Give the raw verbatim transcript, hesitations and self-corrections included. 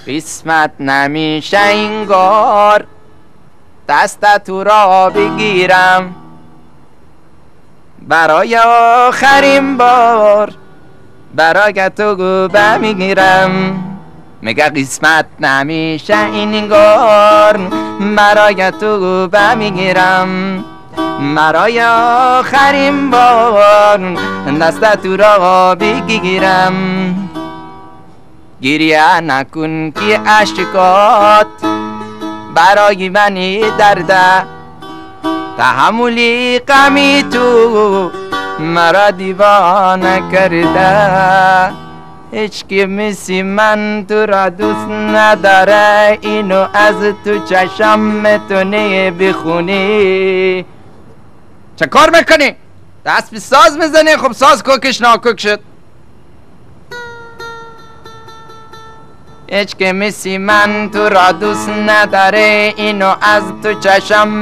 قسمت نمیشه اینگار دست تو را بگیرم برای آخرین بار برای تو گوبه میگیرم میگه قسمت نمیشه اینگار برای تو گوبه میگیرم برای آخرین بار دست تو را بگیرم گریه نکن که عشقات برای منی درده تحملی غمی تو مرا دیوانه کرده هیچ که مثل من تو را دوست نداره اینو از تو چشم میتونی بخونی چه کار میکنی؟ دست به ساز میزنی؟ خب ساز کوکش ناکوک شد هیچ که مثل من تو را دوست نداره اینو از تو چشم